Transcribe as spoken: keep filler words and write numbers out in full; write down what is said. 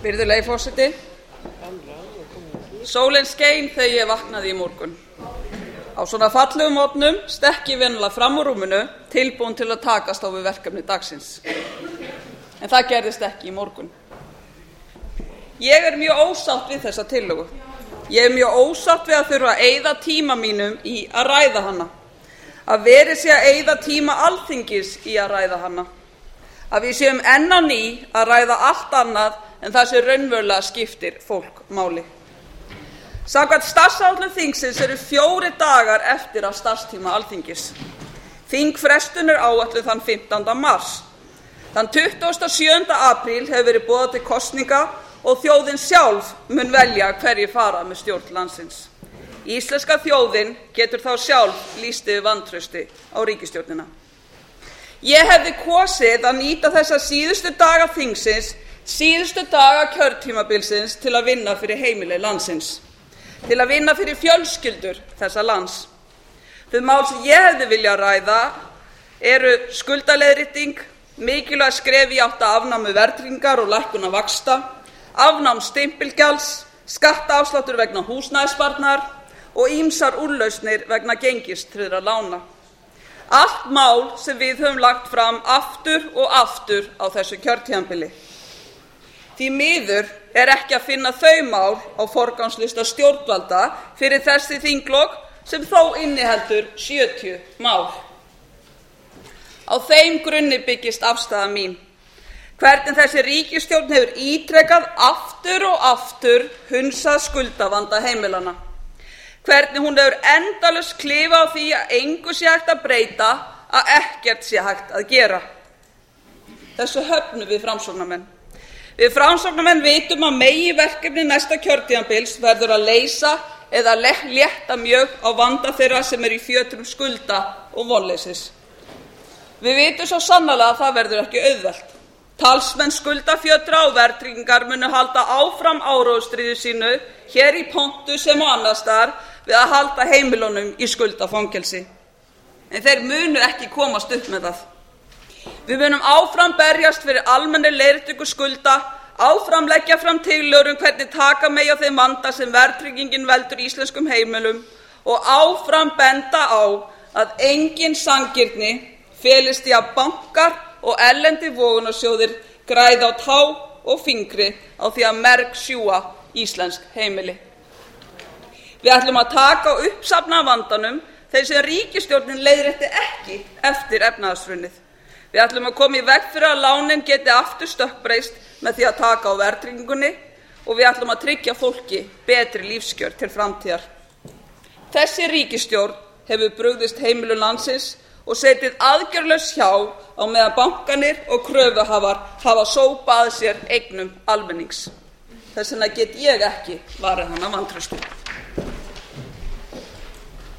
Virðulegi forseti. Sólin skein þegar ég vaknaði í morgun. Á svona fallegum morgnum stekk ég venjulega fram úr rúminu, tilbúin til að takast á við verkefni dagsins. En það gerðist ekki í morgun. Ég er mjög ósátt við þessa tillögu. Ég er mjög ósátt við að þurfa að eyða tíma mínum í að ræða hana. Að verið sé að eyða tíma Alþingis í að ræða hana. Að við séum enn á ný að ræða allt annað en það sem raunverulega skiptir fólk máli. Samkvæmt starfsáætlun þingsins eru fjórir dagar eftir af starfstíma Alþingis. Þingfrestun er áætluð þann fimmtánda mars. Þann tuttugasta og sjöunda apríl hefur verið boðað til kosninga og þjóðin sjálf mun velja hverjir fara með stjórn landsins. Íslenska þjóðin getur þá sjálf lýst yfir vantrausti á ríkisstjórnina. Ég hefði kosið að nýta þessa síðustu daga þingsins, síðustu daga kjörtímabilsins til að vinna fyrir heimili landsins, til að vinna fyrir fjölskyldur þessa lands. Þau mál sem ég hefði viljað ræða eru skuldaleiðrétting, mikilvæg skref í átt að afnámi verðtryggingar og lækkunar vaxta, afnám stimpilgjalds, skattaafsláttur vegna húsnæðissparnaðar og ýmsar úrlausnir vegna gengistryggðra lána. Allt mál sem við höfum lagt fram aftur og aftur á þessu kjörtímabili. Því miður er ekki að finna þau mál á forgangslista stjórnvalda fyrir þessi þinglok sem þó inniheldur sjötíu mál. Á þeim grunni byggist afstaða mín. Hvernig þessi ríkisstjórn hefur ítrekað aftur og aftur hunsað skuldavanda heimilanna. Hvernig hún hefur endalaust klifað á því að engu sé hægt að breyta, að ekkert sé hægt að gera. Þessu höfnum við Framsóknarmenn. Við Framsóknarmenn vitum að meginverkefni næsta kjörtímabils verður að leysa eða létta mjög á vanda þeirra sem er í fjötrum skulda og vonleysis. Við vitum svo sannarlega að það verður ekki auðvelt. Talsmenn skuldafjötra og verðtryggingar munu halda áfram áróðursstríði sínu hér í Pontu sem og annars staðar við að halda heimilunum í skuldafangelsi. En þeir munu ekki komast upp með það. Við munum áfram berjast fyrir almennri leiðréttingu skulda, áfram leggja fram tillögur um hvernig taka megi á þeim vanda sem verðtryggingin veldur íslenskum heimilum og áfram benda á að engin sanngirni felist í að bankar og erlendir vogunarsjóðir græða á tá og fingri á því að merg sjúga íslensk heimili. Við ætlum að taka á uppsafnaða vandanum þeir sem ríkisstjórnin leiðrétti ekki eftir efnahagshrunið. Við ætlum að koma í veg fyrir að lánin geti aftur stökkbreyst með því að taka á verðtryggingunni og við ætlum að tryggja fólki betri lífskjör til framtíðar. Þessi ríkisstjórn hefur brugðist heimilum landsins og setið aðgerðlaus hjá á meðan bankanir og kröfuhafar hafa sópað að sér eignum almennings. Þess vegna get ég ekki varið hana vantrausti.